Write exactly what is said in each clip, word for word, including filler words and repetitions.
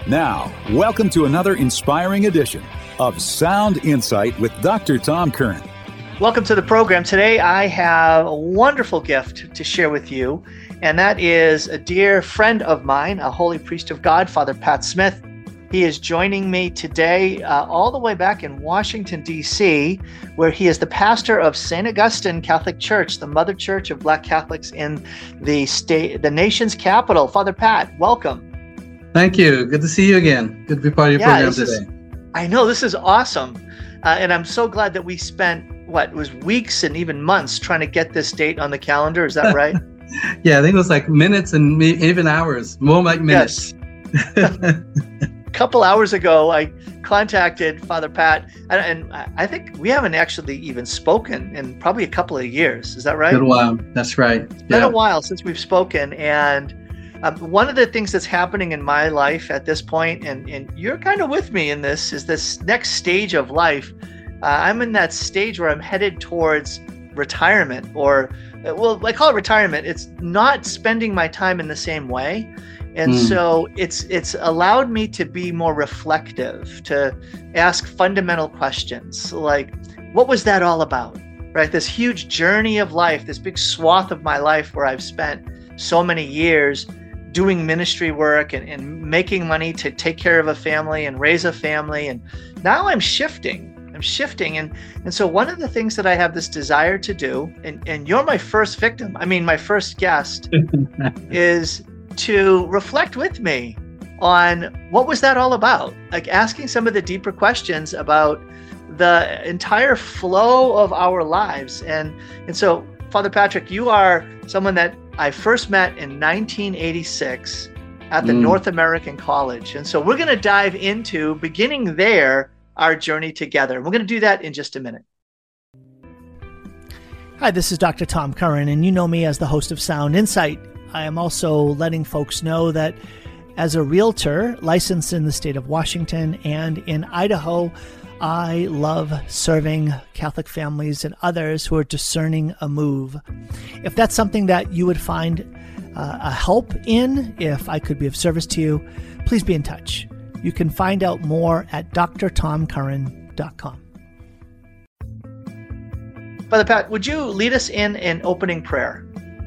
Now, welcome to another inspiring edition of Sound Insight with Doctor Tom Curran. Welcome to the program. Today I have a wonderful gift to share with you, and that is a dear friend of mine, a holy priest of God, Father Pat Smith. He is joining me today uh, all the way back in Washington, D C, where he is the pastor of Saint Augustine Catholic Church, the mother church of Black Catholics in the state, the nation's capital. Father Pat, welcome. Thank you. Good to see you again. Good to be part of your yeah, program today. Is, I know, this is awesome. Uh, and I'm so glad that we spent, what, it was weeks and even months trying to get this date on the calendar. Is that right? Yeah, I think it was like minutes and even hours, more like minutes. Yes. A couple hours ago, I contacted Father Pat, and, and I think we haven't actually even spoken in probably a couple of years. Is that right? Been a while. That's right. It's been yeah. a while since we've spoken, and Um, one of the things that's happening in my life at this point, and, and you're kind of with me in this, is this next stage of life. Uh, I'm in that stage where I'm headed towards retirement, or, well, I call it retirement. It's not spending my time in the same way. And mm. so it's it's allowed me to be more reflective, to ask fundamental questions like, what was that all about? Right? This huge journey of life, this big swath of my life where I've spent so many years doing ministry work and, and making money to take care of a family and raise a family. And now I'm shifting, I'm shifting. And, and so one of the things that I have this desire to do, and, and you're my first victim, I mean, my first guest, is to reflect with me on what was that all about? Like asking some of the deeper questions about the entire flow of our lives. And, and so, Father Patrick, you are someone that I first met in nineteen eighty-six at the mm. North American College. And so we're going to dive into, beginning there, our journey together. We're going to do that in just a minute. Hi, this is Doctor Tom Curran, and you know me as the host of Sound Insight. I am also letting folks know that as a realtor licensed in the state of Washington and in Idaho, I love serving Catholic families and others who are discerning a move. If that's something that you would find uh, a help in, if I could be of service to you, please be in touch. You can find out more at d r tom curran dot com. Father Pat, would you lead us in an opening prayer?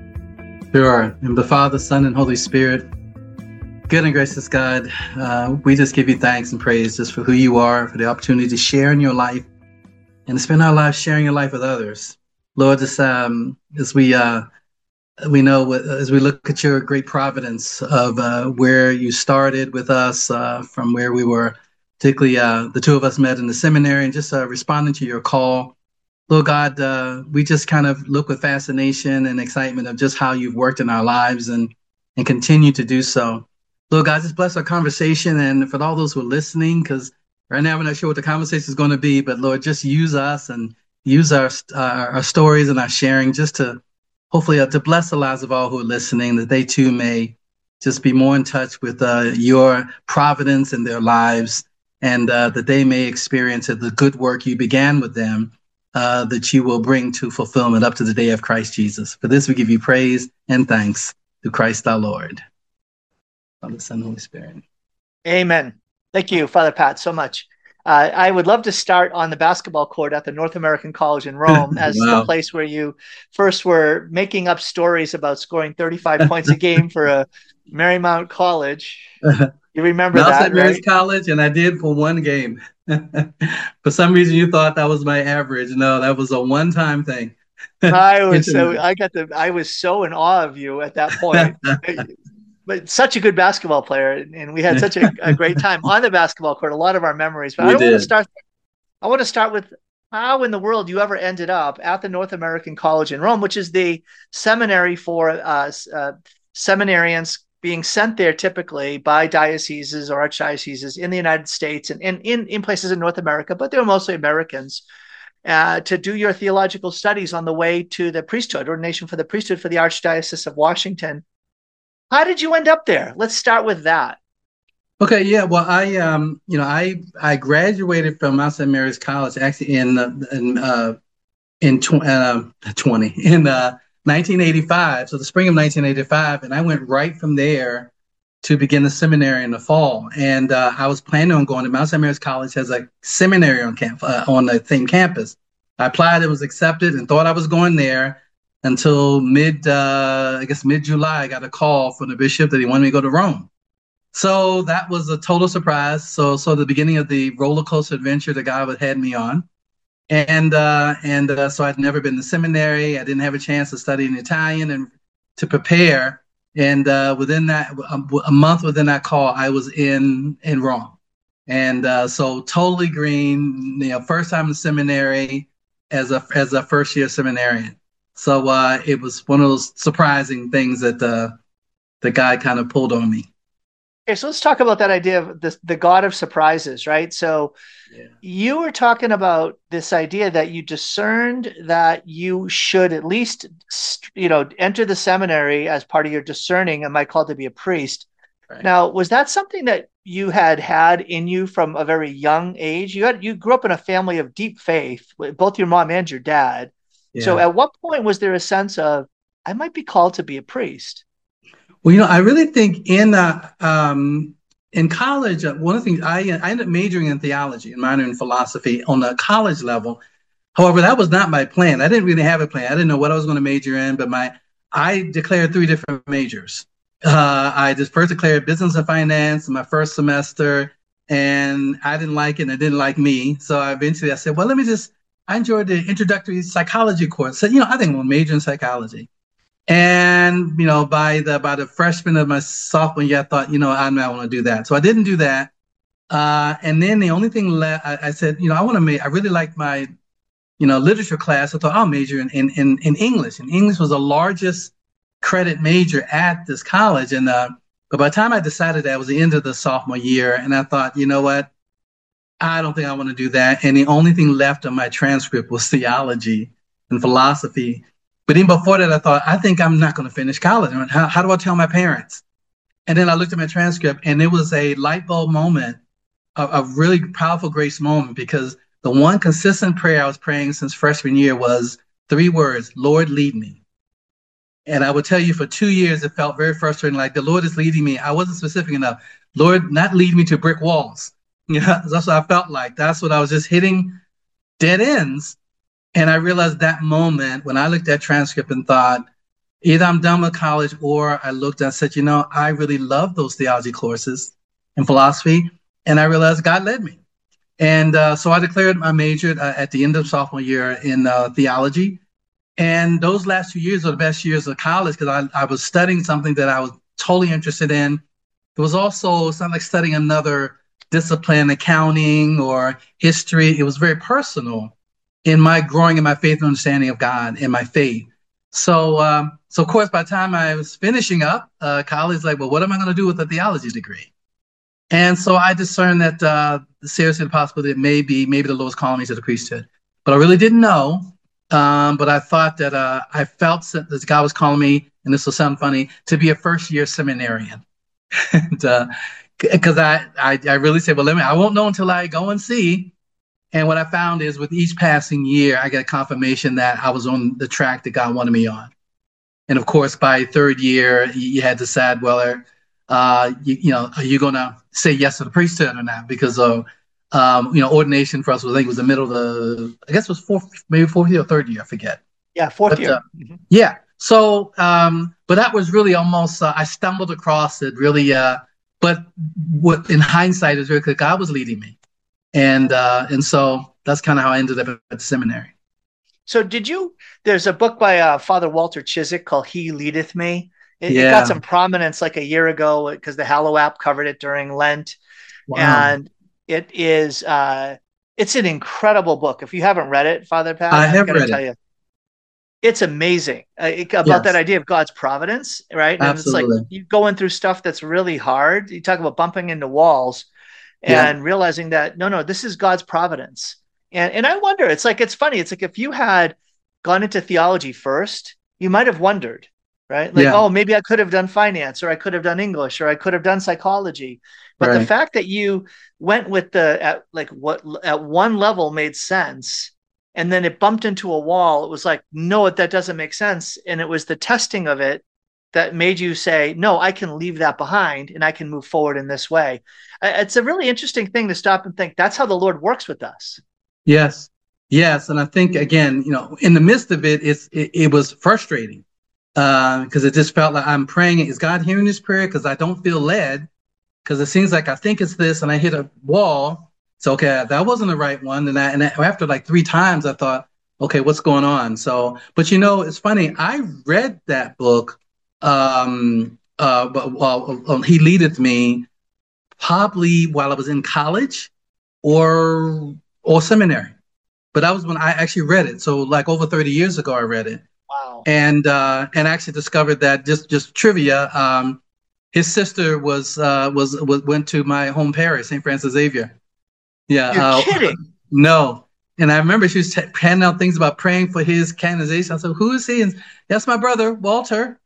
Sure. In the Father, Son, and Holy Spirit, good and gracious God, uh, we just give you thanks and praise just for who you are, for the opportunity to share in your life and to spend our lives sharing your life with others. Lord, just um, as we uh, we know, as we look at your great providence of uh, where you started with us, uh, from where we were, particularly uh, the two of us met in the seminary, and just uh, responding to your call. Lord God, uh, we just kind of look with fascination and excitement of just how you've worked in our lives and and continue to do so. Lord God, just bless our conversation, and for all those who are listening, because right now we're not sure what the conversation is going to be, but Lord, just use us and use our uh, our stories and our sharing just to hopefully uh, to bless the lives of all who are listening, that they too may just be more in touch with uh, your providence in their lives, and uh, that they may experience the good work you began with them, uh, that you will bring to fulfillment up to the day of Christ Jesus. For this we give you praise and thanks through Christ our Lord. Father, Son, Holy Spirit. Amen. Thank you, Father Pat, so much. Uh, I would love to start on the basketball court at the North American College in Rome as wow. the place where you first were making up stories about scoring thirty-five points a game for a Marymount College. You remember that, that, at Mary's right? College, and I did for one game. For some reason, you thought that was my average. No, that was a one-time thing. I was so I got the I was so in awe of you at that point. But such a good basketball player, and we had such a, a great time on the basketball court. A lot of our memories. But we I don't did. want to start. I want to start with how in the world you ever ended up at the North American College in Rome, which is the seminary for uh, uh, seminarians being sent there typically by dioceses or archdioceses in the United States and, and in, in places in North America, but they were mostly Americans, uh, to do your theological studies on the way to the priesthood, ordination for the priesthood for the Archdiocese of Washington. How did you end up there? Let's start with that. Okay, yeah. Well, I, um, you know, I I graduated from Mount Saint Mary's College actually in uh, in uh, in tw- uh, twenty in uh, nineteen eighty-five. So the spring of nineteen eighty-five, and I went right from there to begin the seminary in the fall. And uh, I was planning on going to Mount Saint Mary's College has a seminary on camp uh, on the same campus. I applied, it was accepted, and thought I was going there until mid, uh, I guess mid July. I got a call from the bishop that he wanted me to go to Rome. So that was a total surprise. So, so the beginning of the roller coaster adventure that God had me on. And uh, and uh, so I'd never been to seminary. I didn't have a chance to study in Italian and to prepare. And uh, within that, a, a month within that call, I was in in Rome. And uh, so totally green, you know, first time in seminary as a as a first year seminarian. So uh, it was one of those surprising things that uh, the God kind of pulled on me. Okay, so let's talk about that idea of the, the God of surprises, right? So yeah. You were talking about this idea that you discerned that you should at least, you know, enter the seminary as part of your discerning, am I called to be a priest? Right. Now, was that something that you had had in you from a very young age? You had you grew up in a family of deep faith, both your mom and your dad. Yeah. So at what point was there a sense of, I might be called to be a priest? Well, you know, I really think in uh, um, in college, uh, one of the things I, I ended up majoring in theology and minoring in philosophy on the college level. However, that was not my plan. I didn't really have a plan. I didn't know what I was going to major in, but my I declared three different majors. Uh, I just first declared business and finance in my first semester, and I didn't like it, and it didn't like me. So I eventually I said, well, let me just. I enjoyed the introductory psychology course. So, you know, I think I'm going to major in psychology. And, you know, by the by the freshman of my sophomore year, I thought, you know, I don't want to do that. So I didn't do that. Uh, and then the only thing left, I, I said, you know, I want to make, I really liked my, you know, literature class. I thought I'll major in, in, in, in English. And English was the largest credit major at this college. And uh, but by the time I decided that, it was the end of the sophomore year. And I thought, you know what, I don't think I want to do that. And the only thing left on my transcript was theology and philosophy. But even before that, I thought, I think I'm not going to finish college. How, how do I tell my parents? And then I looked at my transcript, and it was a light bulb moment, a, a really powerful grace moment, because the one consistent prayer I was praying since freshman year was three words, Lord, lead me. And I would tell you for two years, it felt very frustrating, like the Lord is leading me. I wasn't specific enough. Lord, not lead me to brick walls. You know, that's what I felt like. That's what I was just hitting dead ends. And I realized that moment when I looked at transcript and thought, either I'm done with college, or I looked and said, you know, I really love those theology courses and philosophy. And I realized God led me. And uh, so I declared my major uh, at the end of sophomore year in uh, theology. And those last two years were the best years of college because I, I was studying something that I was totally interested in. It was also something like studying another discipline, accounting or history. It was very personal in my growing in my faith and understanding of God and my faith. So, um, so of course, by the time I was finishing up uh, college, like, well, what am I going to do with a theology degree? And so I discerned that uh, seriously the possibility that maybe, maybe the Lord was calling me to the priesthood. But I really didn't know. Um, but I thought that uh, I felt that God was calling me, and this will sound funny, to be a first-year seminarian. and, uh, because I, I, I really said, well, let me, I won't know until I go and see. And what I found is with each passing year, I get a confirmation that I was on the track that God wanted me on. And of course, by third year, you had to decide whether, uh, you, you know, are you going to say yes to the priesthood or not? Because of, um, you know, ordination for us was, I think it was the middle of the, I guess it was fourth, maybe fourth year or third year, I forget. Yeah, fourth but, year. Uh, mm-hmm. Yeah. So, um, but that was really almost, uh, I stumbled across it really, uh, but what in hindsight is really because God was leading me. And uh, and so that's kind of how I ended up at the seminary. So did you, there's a book by uh, Father Walter Chiswick called He Leadeth Me. It, yeah. it got some prominence like a year ago because the Hallow app covered it during Lent. Wow. And it is, uh, it's an incredible book. If you haven't read it, Father Pat, I have I'm going to read tell it. you. It's amazing uh, it, about yes. that idea of God's providence, right? And Absolutely. it's like you going through stuff that's really hard. You talk about bumping into walls. And yeah. realizing that, no, no, this is God's providence. And and I wonder, it's like, it's funny. It's like if you had gone into theology first, you might have wondered, right? Like, yeah. oh, maybe I could have done finance, or I could have done English, or I could have done psychology. But right. the fact that you went with the, at like what at one level made sense, and then it bumped into a wall, it was like, no, that doesn't make sense. And it was the testing of it that made you say, no, I can leave that behind and I can move forward in this way? It's a really interesting thing to stop and think. That's how the Lord works with us. Yes. Yes. And I think, again, you know, in the midst of it, it's, it, it was frustrating because uh, it just felt like I'm praying. Is God hearing this prayer? Because I don't feel led, because it seems like I think it's this and I hit a wall. So, okay, that wasn't the right one. And, I, and after like three times, I thought, okay, what's going on? So, but you know, it's funny. I read that book. Um, uh, but well, well, He Leadeth Me, probably while I was in college or or seminary. But that was when I actually read it. So like over thirty years ago, I read it. Wow. And uh, and actually discovered that, just just trivia. Um, his sister was uh, was was went to my home parish, Saint Francis Xavier. Yeah. You're uh, kidding. No. And I remember she was t- handing out things about praying for his canonization. I said, "Who is he?" And that's my brother, Walter.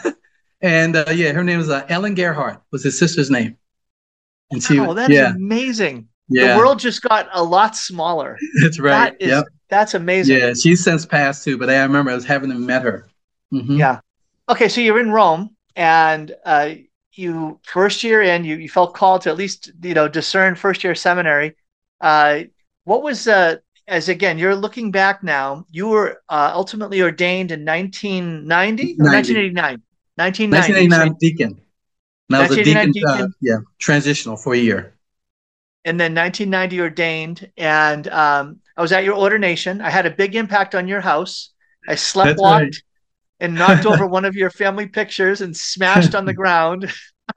And uh, yeah, her name was uh, Ellen Gerhardt, was his sister's name. And she, wow, that's yeah, amazing. yeah, the world just got a lot smaller. That's right. That is, yep. That's amazing. Yeah, she's since passed too, but I remember I was having met her. Mm-hmm. Yeah. Okay, so you're in Rome, and uh, you first year in, you you felt called to at least you know discern first year seminary. Uh, what was uh, as again, you're looking back now, you were uh, ultimately ordained in nineteen ninety or nineteen eighty-nine? nineteen ninety. nineteen eighty-nine deacon. And I was a deacon, deacon. Uh, yeah, transitional for a year. And then nineteen ninety ordained, and um, I was at your ordination. I had a big impact on your house. I slept walked right. and knocked over one of your family pictures and smashed on the ground.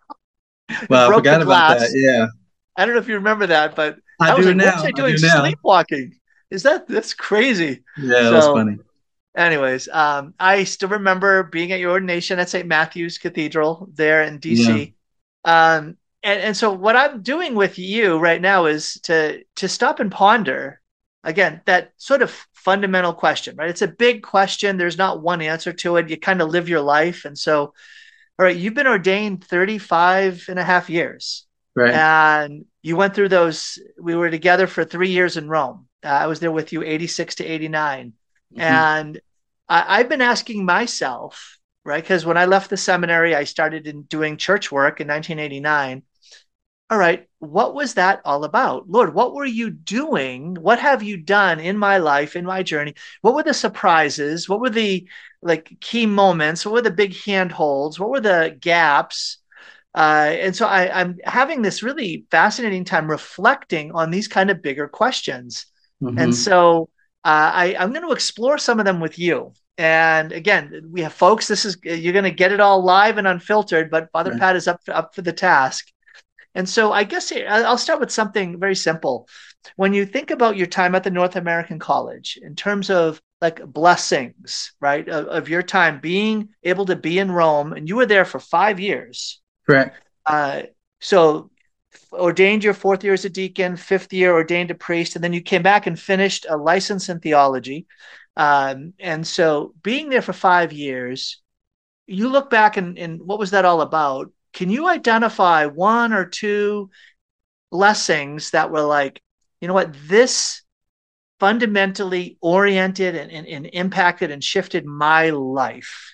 Well, I forgot about that. Yeah. I don't know if you remember that, but I, I do was like, now. what was I doing? I sleepwalking. Is that that's crazy? Yeah, so, that's funny. Anyways, um, I still remember being at your ordination at Saint Matthew's Cathedral there in D C. Yeah. Um, and, and so what I'm doing with you right now is to to stop and ponder, again, that sort of fundamental question, right? It's a big question. There's not one answer to it. You kind of live your life. And so, all right, you've been ordained thirty-five and a half years. Right. And you went through those, we were together for three years in Rome. Uh, I was there with you eighty-six to eighty-nine. Mm-hmm. And I, I've been asking myself, right? Because when I left the seminary, I started in doing church work in nineteen eighty-nine. All right, what was that all about? Lord, what were you doing? What have you done in my life, in my journey? What were the surprises? What were the like key moments? What were the big handholds? What were the gaps? Uh, and so I, I'm having this really fascinating time reflecting on these kind of bigger questions. Mm-hmm. And so uh, I, I'm going to explore some of them with you. And again, we have folks, this is, you're going to get it all live and unfiltered, but Father right. Pat is up, up for the task. And so I guess I'll start with something very simple. When you think about your time at the North American College, in terms of like blessings, right, of, of your time being able to be in Rome, and you were there for five years. Correct. Uh, so ordained your fourth year as a deacon, fifth year ordained a priest, and then you came back and finished a license in theology. Um, and so being there for five years, you look back and, and what was that all about? Can you identify one or two blessings that were like, you know what, this fundamentally oriented and, and, and impacted and shifted my life?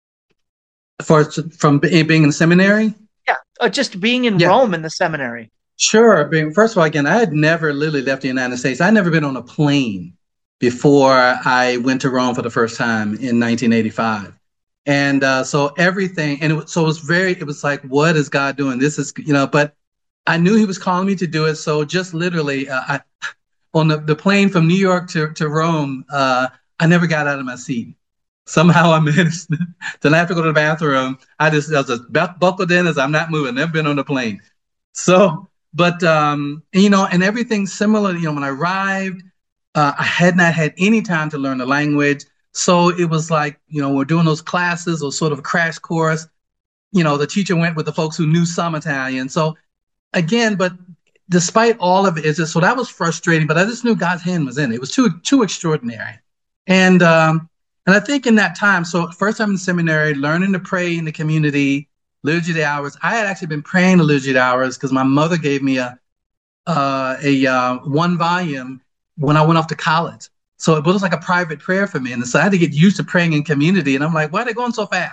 For, from being in the seminary? Yeah, or just being in yeah. Rome in the seminary. Sure. Being, first of all, again, I had never literally left the United States. I'd never been on a plane before I went to Rome for the first time in nineteen eighty-five. And uh, so everything, and it, so it was very, it was like, what is God doing? This is, you know, but I knew he was calling me to do it. So just literally uh, I, on the, the plane from New York to, to Rome, uh, I never got out of my seat. Somehow I managed, then I have to go to the bathroom. I just, I was just buckled in as I'm not moving, never been on a plane. So, but, um, you know, and everything similar, you know, when I arrived, uh, I had not had any time to learn the language. So it was like, you know, we're doing those classes or sort of a crash course. You know, the teacher went with the folks who knew some Italian. So again, but despite all of it, it's just, so that was frustrating, but I just knew God's hand was in it. It was too, too extraordinary. And, um, and I think in that time, so first time in seminary, learning to pray in the community, Liturgy of the Hours. I had actually been praying the Liturgy of the Hours because my mother gave me a, uh, a uh, one volume when I went off to college. So it was like a private prayer for me. And so I had to get used to praying in community. And I'm like, why are they going so fast?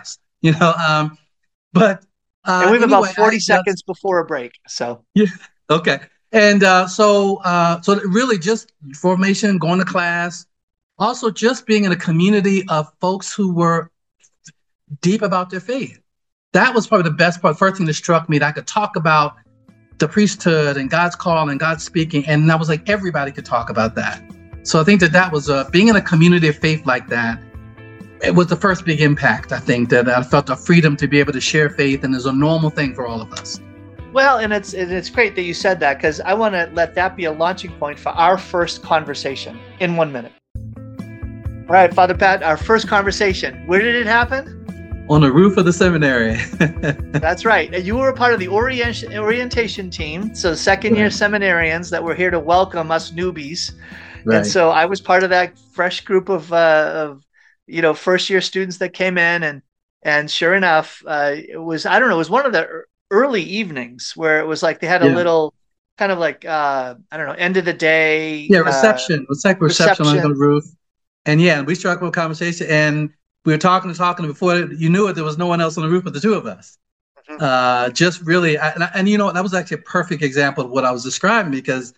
you know. Um, but And uh, we have about anyway, forty I just seconds before a break. So, yeah, okay. And uh, so uh, so really just formation, going to class, also just being in a community of folks who were deep about their faith. That was probably the best part. First thing that struck me that I could talk about the priesthood and God's call and God's speaking, and I was like everybody could talk about that. So I think that that was uh, being in a community of faith like that. It was the first big impact. I think that I felt the freedom to be able to share faith, and is a normal thing for all of us. Well, and it's it's great that you said that, because I want to let that be a launching point for our first conversation in one minute. All right, Father Pat, our first conversation. Where did it happen? On the roof of the seminary. That's right. You were a part of the orientation orientation team, so second year right. seminarians that were here to welcome us newbies. Right. And so I was part of that fresh group of, uh, of you know, first year students that came in, and and sure enough, uh, it was I don't know, it was one of the early evenings where it was like they had a yeah. little kind of like uh, I don't know, end of the day. Yeah, reception. Uh, it was like reception, reception on the roof, and yeah, we struck up a conversation and. We were talking and talking before you knew it. There was no one else on the roof but the two of us. Mm-hmm. Uh, just really, I, and, and you know, that was actually a perfect example of what I was describing, because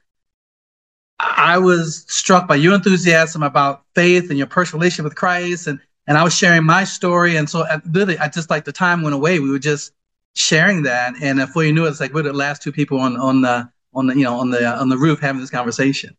I was struck by your enthusiasm about faith and your personal relationship with Christ, and and I was sharing my story, and so I, literally, I just like the time went away. We were just sharing that, and before you knew it, it's like we're the last two people on on the on the you know on the on the roof having this conversation.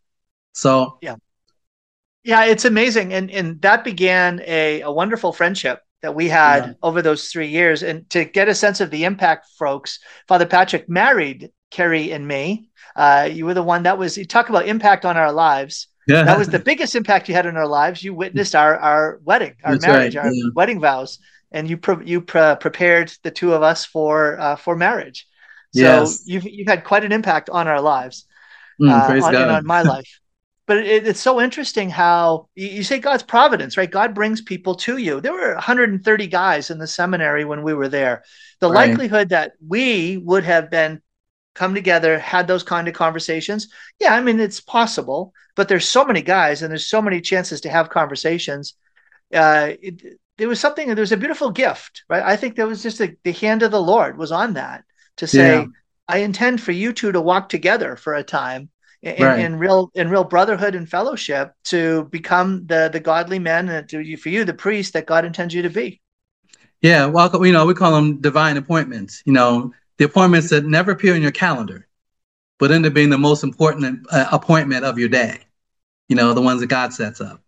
So yeah. Yeah, it's amazing. And and that began a, a wonderful friendship that we had yeah. over those three years. And to get a sense of the impact, folks, Father Patrick married Carrie and me. Uh, you were the one that was, you talk about impact on our lives. Yeah. That was the biggest impact you had in our lives. You witnessed our, our wedding, our That's marriage, right. our yeah. wedding vows. And you pre- you pre- prepared the two of us for uh, for marriage. So yes. you've, you've had quite an impact on our lives, mm, uh, praise on, God. and on my life. But it, it's so interesting how you, you say God's providence, right? God brings people to you. There were one hundred thirty guys in the seminary when we were there. The right. likelihood that we would have been come together, had those kind of conversations. Yeah, I mean, it's possible, but there's so many guys and there's so many chances to have conversations. Uh, it, there was something, there was a beautiful gift, right? I think there was just a, the hand of the Lord was on that to say, yeah. I intend for you two to walk together for a time. In, right. in real in real brotherhood and fellowship to become the the godly men, and to, for you the priest that God intends you to be. Yeah, well, you know, we call them divine appointments. You know, the appointments that never appear in your calendar, but end up being the most important uh, appointment of your day. You know, the ones that God sets up.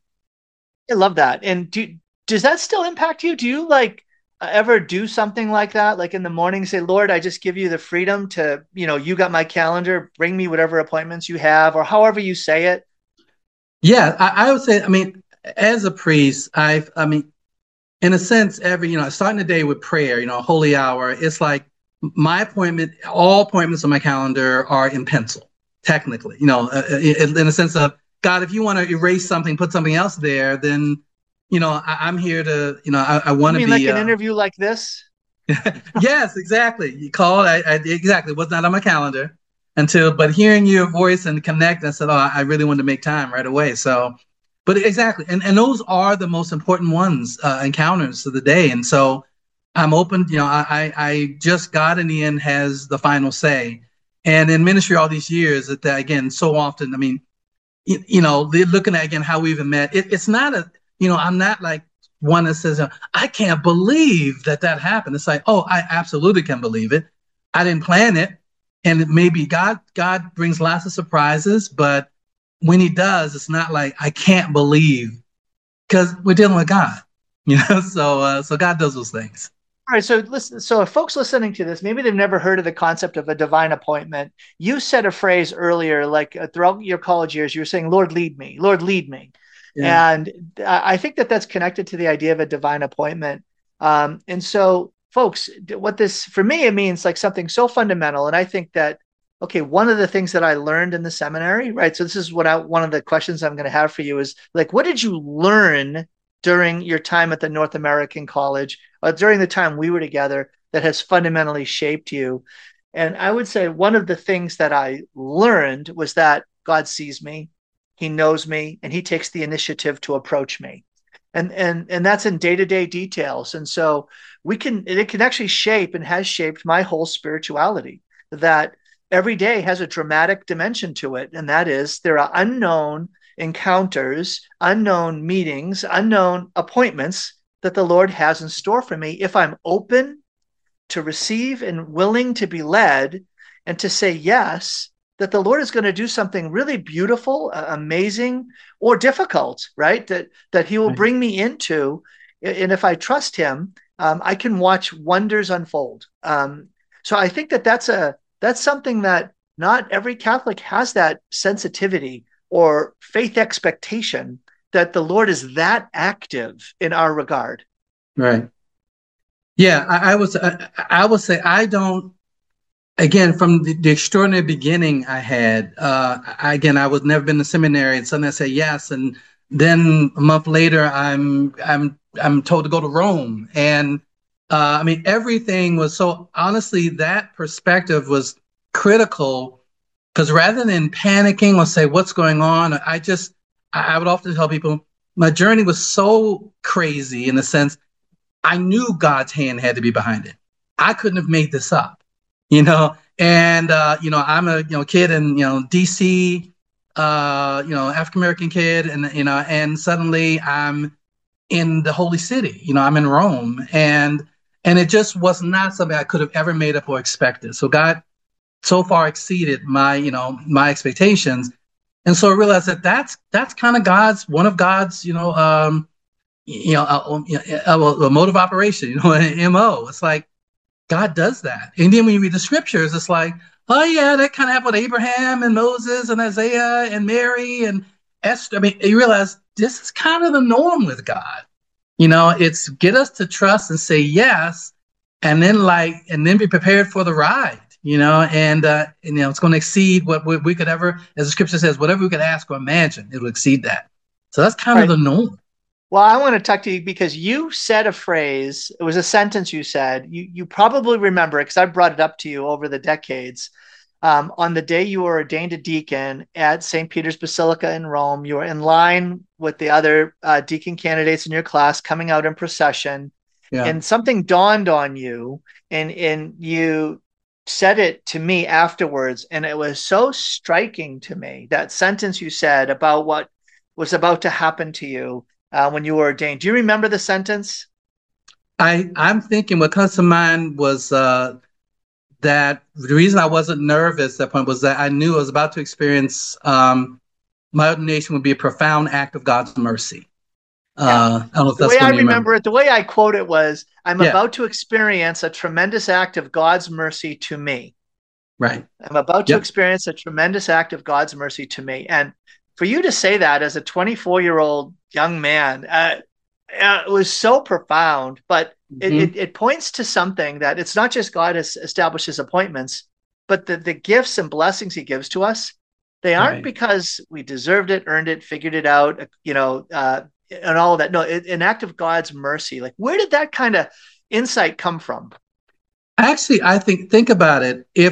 I love that. And do does that still impact you? Do you like ever do something like that? Like in the morning, say, Lord, I just give you the freedom to, you know, you got my calendar, bring me whatever appointments you have, or however you say it. Yeah, I, I would say, I mean, as a priest, I've, I mean, in a sense, every, you know, starting the day with prayer, you know, holy hour, it's like my appointment, all appointments on my calendar are in pencil, technically, you know, in, in a sense of, God, if you want to erase something, put something else there, then you know, I, I'm here to, you know, I, I want to be like an uh, interview like this. Yes, exactly. You called. I, I exactly. It was not on my calendar until, but hearing your voice and connect, I said, oh, I really wanted to make time right away. So, but exactly, and and those are the most important ones, uh, encounters of the day. And so, I'm open. You know, I I just God in the end has the final say. And in ministry all these years, that, that again, so often, I mean, you, you know, looking at again how we even met. It, it's not a You know, I'm not like one that says, I can't believe that that happened. It's like, oh, I absolutely can believe it. I didn't plan it. And maybe God, God brings lots of surprises, but when he does, it's not like, I can't believe, because we're dealing with God, you know? So, uh, so God does those things. All right. So listen, so if folks listening to this, maybe they've never heard of the concept of a divine appointment. You said a phrase earlier, like uh, throughout your college years, you were saying, Lord, lead me, Lord, lead me. Yeah. And I think that that's connected to the idea of a divine appointment. Um, and so, folks, what this, for me, it means like something so fundamental. And I think that, okay, one of the things that I learned in the seminary, right? So this is what I, one of the questions I'm going to have for you is like, what did you learn during your time at the North American College, or during the time we were together, that has fundamentally shaped you? And I would say one of the things that I learned was that God sees me. He knows me, and he takes the initiative to approach me. And and and that's in day-to-day details. And so we can it can actually shape and has shaped my whole spirituality, that every day has a dramatic dimension to it. And that is, there are unknown encounters, unknown meetings, unknown appointments that the Lord has in store for me if I'm open to receive and willing to be led and to say yes, that the Lord is going to do something really beautiful, uh, amazing, or difficult, right? That that He will bring me into, and if I trust Him, um, I can watch wonders unfold. Um, so I think that that's a that's something that not every Catholic has, that sensitivity or faith expectation that the Lord is that active in our regard. Right. Yeah, I, I was. I, I would say I don't. Again, from the, the extraordinary beginning I had, uh, I, again, I was never been to seminary, and suddenly I say yes, and then a month later, I'm I'm I'm told to go to Rome, and uh, I mean everything was so. Honestly, that perspective was critical, because rather than panicking or say what's going on, I just I, I would often tell people my journey was so crazy in the sense I knew God's hand had to be behind it. I couldn't have made this up. You know, and, uh, you know, I'm a, you know, kid in, you know, D C, uh, you know, African-American kid. And, you know, and suddenly I'm in the Holy City, you know, I'm in Rome, and, and it just was not something I could have ever made up or expected. So God so far exceeded my, you know, my expectations. And so I realized that that's, that's kind of God's, one of God's, you know, um, you know, a, a, a mode of operation, you know, an M O. It's like, God does that. And then when you read the scriptures, it's like, oh yeah, that kind of happened with Abraham and Moses and Isaiah and Mary and Esther. I mean, you realize this is kind of the norm with God. You know, it's get us to trust and say yes, and then like, and then be prepared for the ride, you know, and, uh, and you know, it's going to exceed what we, we could ever, as the scripture says, whatever we could ask or imagine, it will exceed that. So that's kind Right. of the norm. Well, I want to talk to you because you said a phrase. It was a sentence you said. You you probably remember it because I brought it up to you over the decades. Um, on the day you were ordained a deacon at Saint Peter's Basilica in Rome, you were in line with the other uh, deacon candidates in your class coming out in procession, Yeah. and something dawned on you, and and you said it to me afterwards, and it was so striking to me, that sentence you said about what was about to happen to you. Uh, when you were ordained. Do you remember the sentence? I, I'm thinking what comes to mind was uh, that the reason I wasn't nervous at that point was that I knew I was about to experience um, my ordination would be a profound act of God's mercy. Uh, I don't know if The that's way I what you remember remember. it, the way I quote it was, I'm Yeah. about to experience a tremendous act of God's mercy to me. Right. I'm about to Yep. experience a tremendous act of God's mercy to me. And for you to say that as a twenty-four-year-old young man, uh, uh, it was so profound, but it, Mhm. it, it points to something, that it's not just God has established his appointments, but the, the gifts and blessings he gives to us, they aren't Right. because we deserved it, earned it, figured it out, you know, uh, and all of that. No, it, an act of God's mercy. Like, where did that kind of insight come from? Actually, I think, think about it. If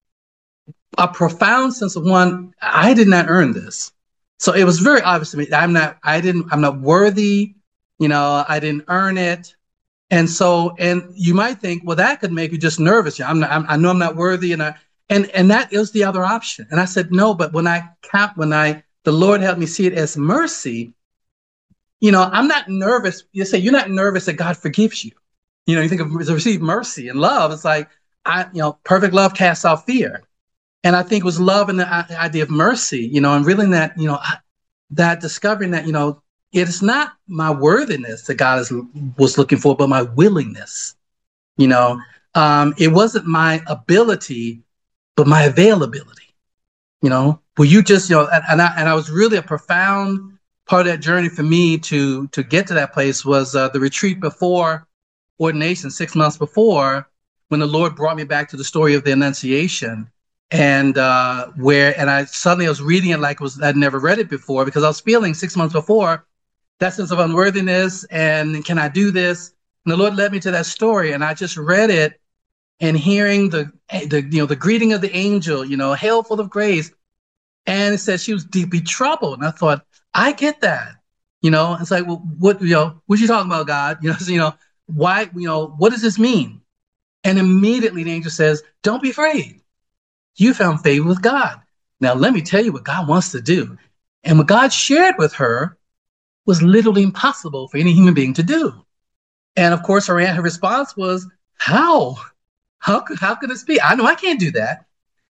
a profound sense of one, I did not earn this. So it was very obvious to me. I'm not, I didn't, I'm not worthy, you know, I didn't earn it. And so, and you might think, well, that could make you just nervous. I'm not, I'm, I know I'm not worthy. And I, and, and that is the other option. And I said, no, but when I cap, when I, the Lord helped me see it as mercy, you know, I'm not nervous. You say, you're not nervous that God forgives you. You know, you think of receive mercy and love. It's like, I, you know, perfect love casts out fear. And I think it was love and the idea of mercy, you know, and really that, you know, that discovering that, you know, it's not my worthiness that God is, was looking for, but my willingness, you know, um, it wasn't my ability, but my availability, you know, will you just, you know, and, and, I, and I was really a profound part of that journey for me to, to get to that place was uh, the retreat before ordination, six months before, when the Lord brought me back to the story of the Annunciation. And uh, where, and I suddenly I was reading it like it was I'd never read it before, because I was feeling six months before that sense of unworthiness and can I do this? And the Lord led me to that story, and I just read it, and hearing the the you know the greeting of the angel, you know, hail full of grace, and it said she was deeply troubled, and I thought, I get that, You know, it's like, well, what, you know, what you talking about, God? You know, so, you know, why, you know, what does this mean? And immediately the angel says, don't be afraid. You found favor with God. Now, let me tell you what God wants to do. And what God shared with her was literally impossible for any human being to do. And of course, her, her response was, how? How could, how could this be? I know I can't do that.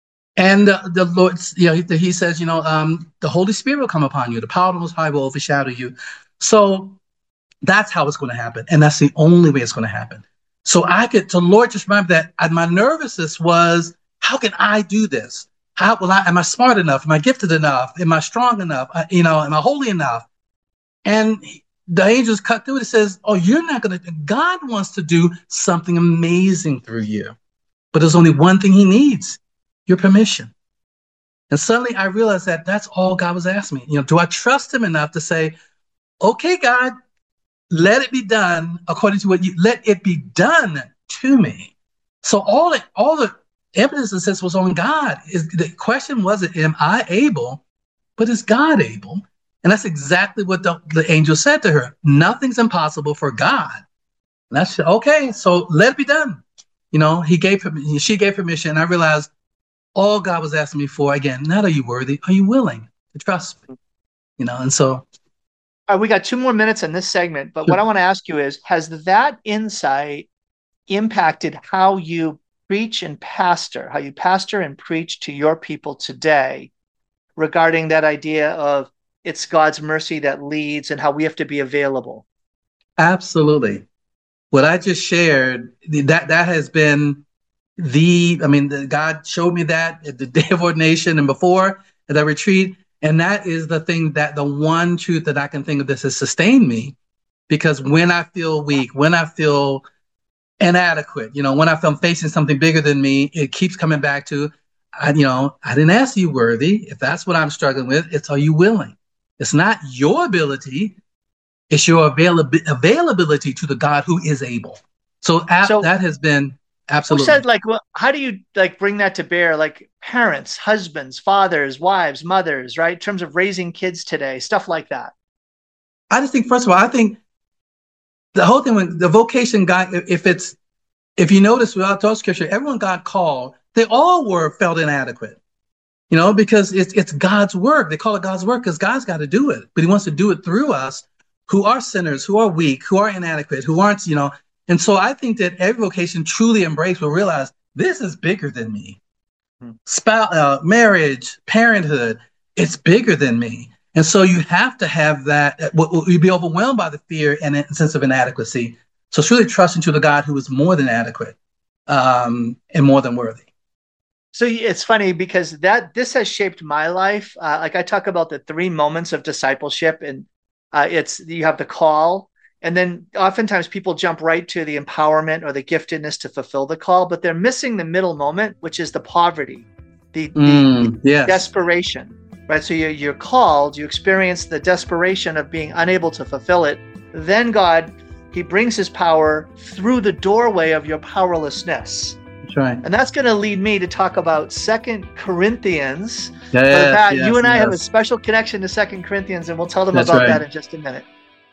And uh, the Lord, you know, he, he says, you know, um, the Holy Spirit will come upon you. The power of the Most High will overshadow you. So that's how it's going to happen. And that's the only way it's going to happen. So I could, the Lord just remember that uh, my nervousness was, how can I do this? How will I, am I smart enough? Am I gifted enough? Am I strong enough? Uh, you know, am I holy enough? And the angels cut through it. It says, oh, you're not going to, God wants to do something amazing through you. But there's only one thing he needs, your permission. And suddenly I realized that that's all God was asking me. You know, do I trust him enough to say, okay, God, let it be done according to what you, let it be done to me. So all the, all the evidence that says was on God. Is the question wasn't, am I able, but is God able? And that's exactly what the, the angel said to her. Nothing's impossible for God. And that's okay. So let it be done. You know, he gave permission, she gave permission. And I realized all God was asking me for, again, not are you worthy, are you willing to trust me? You know, and so. All right, we got two more minutes in this segment, but what I want to ask you is, has that insight impacted how you preach and pastor, how you pastor and preach to your people today regarding that idea of it's God's mercy that leads and how we have to be available? Absolutely. What I just shared, that that has been the, I mean, the, God showed me that at the day of ordination and before at that retreat. And that is the thing, that the one truth that I can think of this has sustained me. Because when I feel weak, when I feel inadequate, you know, when I feel I'm facing something bigger than me, it keeps coming back to, I, you know, I didn't ask you worthy. If that's what I'm struggling with, it's are you willing? It's not your ability. It's your availab- availability to the God who is able. So, ab- so that has been absolutely. Who said, like, well, how do you like bring that to bear? Like parents, husbands, fathers, wives, mothers, right? In terms of raising kids today, stuff like that. I just think, first of all, I think the whole thing when the vocation God, if it's, if you notice throughout the scripture, everyone God called, they all were felt inadequate. You know, because it's it's God's work. They call it God's work because God's got to do it, but he wants to do it through us who are sinners, who are weak, who are inadequate, who aren't, you know. And so I think that every vocation truly embraced will realize this is bigger than me. Hmm. Spouse, uh, marriage, parenthood, it's bigger than me. And so you have to have that, you'd be overwhelmed by the fear and a sense of inadequacy. So it's really trusting to the God who is more than adequate um, and more than worthy. So it's funny because that this has shaped my life. Uh, like I talk about the three moments of discipleship, and uh, it's you have the call, and then oftentimes people jump right to the empowerment or the giftedness to fulfill the call, but they're missing the middle moment, which is the poverty, the, mm, the yes. desperation, right? So you're, you're called, you experience the desperation of being unable to fulfill it. Then God, he brings his power through the doorway of your powerlessness. Right. And that's going to lead me to talk about Second Corinthians. Yes, that, yes, you and I yes. have a special connection to Second Corinthians, and we'll tell them That's about right. that in just a minute.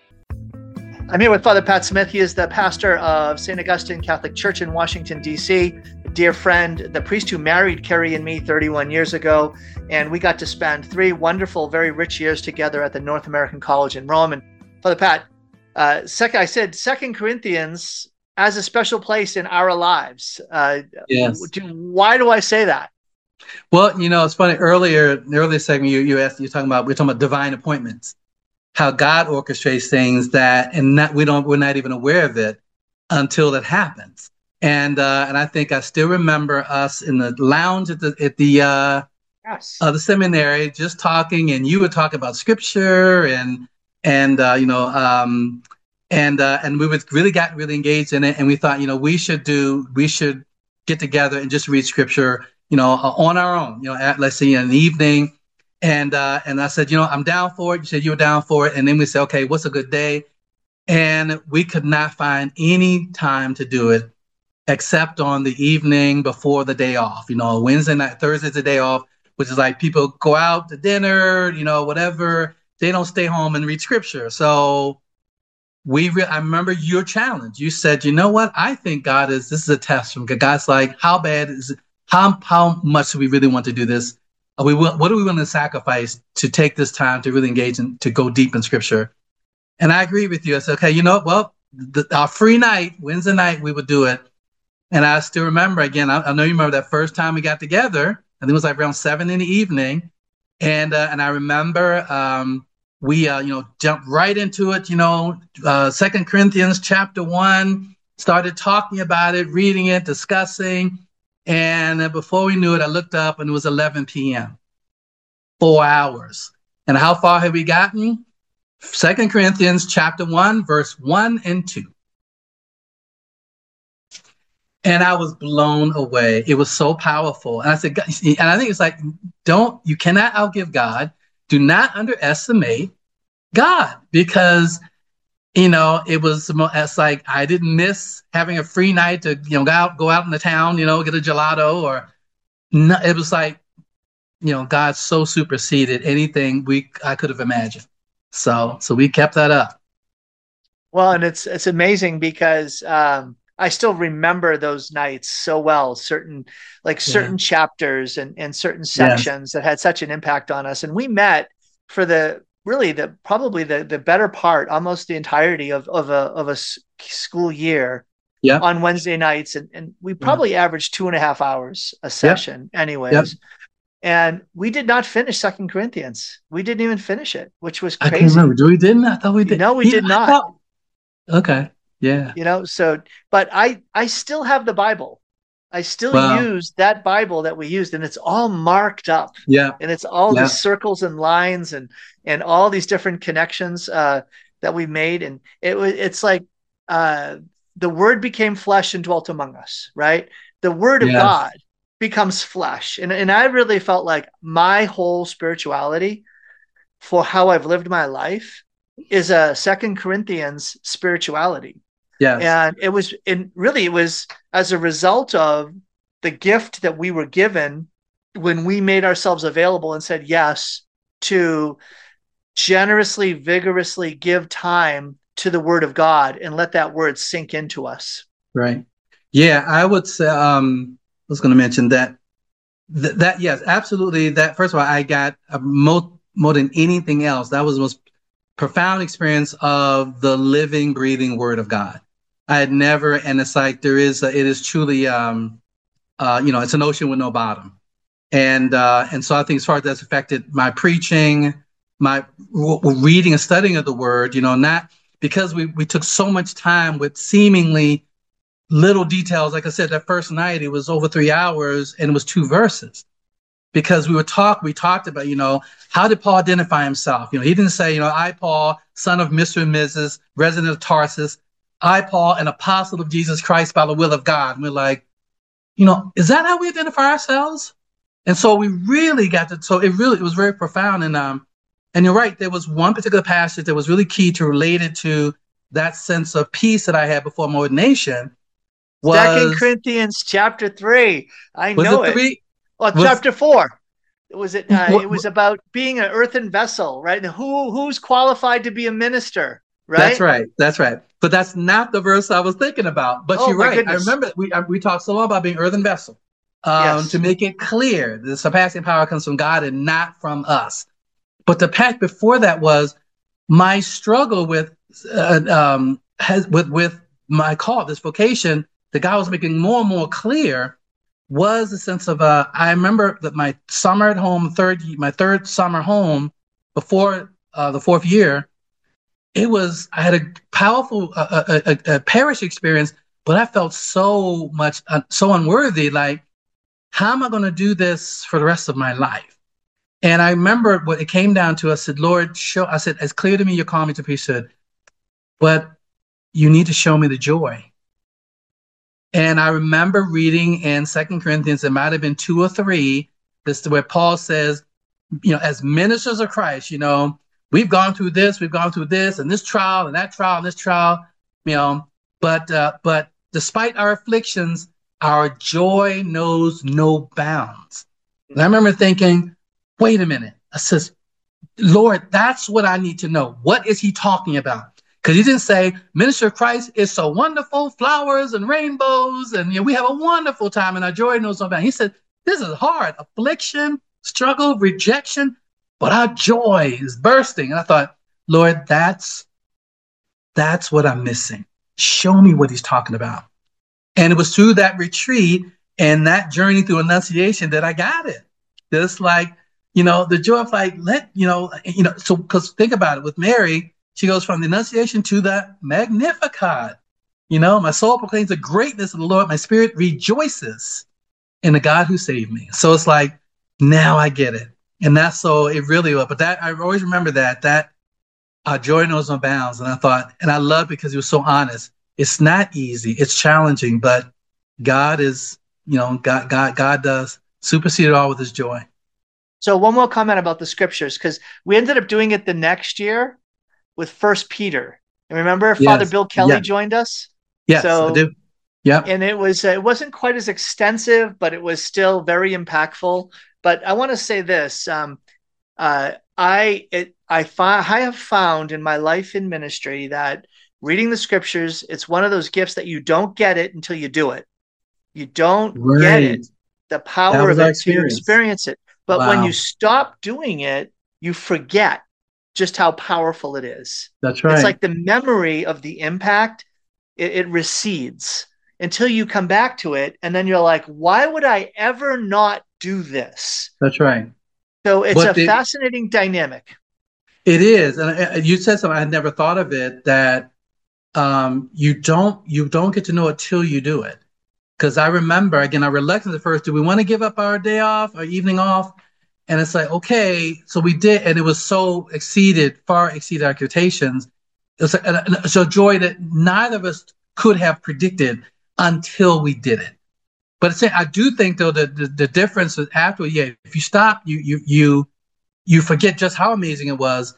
I'm here with Father Pat Smith. He is the pastor of Saint Augustine Catholic Church in Washington, D C, a dear friend, the priest who married Carrie and me thirty-one years ago. And we got to spend three wonderful, very rich years together at the North American College in Rome. And Father Pat, uh, second, I said Second Corinthians as a special place in our lives. Uh, yes. Do, why do I say that? Well, you know, it's funny. Earlier, in the earlier segment, you you asked, you're talking about we're talking about divine appointments, how God orchestrates things that, and not we don't we're not even aware of it until it happens. And uh, and I think I still remember us in the lounge at the at the uh, yes. uh, the seminary, just talking, and you were talking about scripture and and uh, you know. Um, And uh, and we would really got really engaged in it, and we thought, you know, we should do, we should get together and just read scripture, you know, uh, on our own, you know, at, let's say in the evening. And uh, and I said, you know, I'm down for it. You said you were down for it, and then we said, okay, what's a good day? And we could not find any time to do it except on the evening before the day off. You know, Wednesday night, Thursday's the day off, which is like people go out to dinner, you know, whatever. they don't stay home and read scripture. So we, re- I remember your challenge. You said, you know what? I think God is, this is a test from God. God's like, how bad is it? How, how much do we really want to do this? Are we, what are we willing to sacrifice to take this time to really engage and to go deep in scripture? And I agree with you. I said, okay, you know, well, the, our free night, Wednesday night, we would do it. And I still remember, again, I, I know you remember that first time we got together. I think it was like around seven in the evening. And uh, and I remember um, we, uh, you know, jumped right into it, you know, uh, Second Corinthians chapter one, started talking about it, reading it, discussing. And uh, before we knew it, I looked up and it was eleven p.m., four hours. And how far have we gotten? Second Corinthians chapter one, verse one and two. And I was blown away. It was so powerful. And I said, and I think it's like, don't, you cannot outgive God. Do not underestimate God, because, you know, it was, it's like, I didn't miss having a free night to, you know, go out, go out in the town, you know, get a gelato, or no, it was like, you know, God so superseded anything we, I could have imagined. So, so we kept that up. Well, and it's, it's amazing because, um, I still remember those nights so well, certain like certain yeah. chapters and, and certain sections yes. that had such an impact on us. And we met for the really the probably the, the better part, almost the entirety of, of a of a school year yeah. on Wednesday nights. And, and we probably yeah. averaged two and a half hours a session yep. anyways. Yep. And we did not finish Second Corinthians. We didn't even finish it, which was crazy. I can't remember. Do we didn't? I thought we did. No, we yeah, did not. Thought... Okay. Yeah. You know, so, but I, I still have the Bible. I still wow. use that Bible that we used, and it's all marked up. Yeah. And it's all yeah. these circles and lines and, and all these different connections uh, that we made. And it was, it's like uh, the word became flesh and dwelt among us, right? The word of yes. God becomes flesh. And, and I really felt like my whole spirituality for how I've lived my life is a Second Corinthians spirituality. Yes. And it was in really, it was as a result of the gift that we were given when we made ourselves available and said yes to generously, vigorously give time to the word of God and let that word sink into us. Right. Yeah, I would say, um, I was going to mention that, th- that, yes, absolutely. That, first of all, I got uh, more, more than anything else, that was the most profound experience of the living, breathing word of God. I had never, and it's like there is, a, it is truly, um, uh, you know, it's an ocean with no bottom, and uh, and so I think as far as that's affected my preaching, my w- reading and studying of the word, you know, not because we we took so much time with seemingly little details. Like I said, that first night it was over three hours and it was two verses, because we were talk we talked about, you know, how did Paul identify himself? You know, he didn't say, you know, I, Paul, son of Mister and Missus, resident of Tarsus. I, Paul, an apostle of Jesus Christ by the will of God. And we're like, you know, is that how we identify ourselves? And so we really got to, so it really, it was very profound. And, um, and you're right, there was one particular passage that was really key to related to that sense of peace that I had before my ordination. Was, Second Corinthians chapter three. I know it. Three? Oh, was, chapter four. Was it, uh, what, it was about being an earthen vessel, right? And who, who's qualified to be a minister, right? That's right. That's right. But that's not the verse I was thinking about. But oh, you're right. Goodness. I remember we we talked so long about being earthen vessel. Um, yes. To make it clear, the surpassing power comes from God and not from us. But the path before that was my struggle with uh, um, has, with with my call, this vocation that God was making more and more clear, was a sense of uh, I remember that my summer at home, third my third summer home before uh, the fourth year. It was, I had a powerful uh, a, a, a parish experience, but I felt so much, uh, so unworthy. Like, how am I going to do this for the rest of my life? And I remember what it came down to. I said, Lord, show, I said, it's clear to me you're calling me to priesthood, but you need to show me the joy. And I remember reading in Second Corinthians, it might have been two or three, this is where Paul says, you know, as ministers of Christ, you know, we've gone through this, we've gone through this, and this trial, and that trial, and this trial, you know, but uh, but despite our afflictions, our joy knows no bounds. And I remember thinking, wait a minute. I says, Lord, that's what I need to know. What is he talking about? Because he didn't say, Minister of Christ is so wonderful, flowers and rainbows, and you know, we have a wonderful time and our joy knows no bounds. He said, this is hard, affliction, struggle, rejection, but our joy is bursting. And I thought, Lord, that's that's what I'm missing. Show me what he's talking about. And it was through that retreat and that journey through Annunciation that I got it. Just like, you know, the joy of like, let, you know, you know, so because think about it with Mary, she goes from the Annunciation to the Magnificat. You know, my soul proclaims the greatness of the Lord. My spirit rejoices in the God who saved me. So it's like, now I get it. And that's so it really was. But that, I always remember that, that uh, joy knows no bounds. And I thought, and I love because he was so honest. It's not easy. It's challenging, but God is, you know, God, God, God does supersede it all with his joy. So one more comment about the scriptures, because we ended up doing it the next year with First Peter. And remember, yes. Father Bill Kelly yes. joined us. Yes, so, I do. Yeah, and it was uh, it wasn't quite as extensive, but it was still very impactful. But I want to say this: um, uh, I it I find I have found in my life in ministry that reading the scriptures, it's one of those gifts that you don't get it until you do it. You don't right. get it, the power of it to experience it. But wow. when you stop doing it, you forget just how powerful it is. That's right. It's like the memory of the impact, it, it recedes until you come back to it. And then you're like, why would I ever not do this? That's right. So it's but a it, fascinating dynamic. It is. And you said something, I had never thought of it, that um, you don't you don't get to know it till you do it. Because I remember, again, I reluctant at first, do we want to give up our day off, our evening off? And it's like, okay, so we did, and it was so exceeded, far exceeded our expectations. It was a, so joy that neither of us could have predicted until we did it. But it's, I do think, though, that the, the difference is after, yeah, if you stop, you you you you forget just how amazing it was.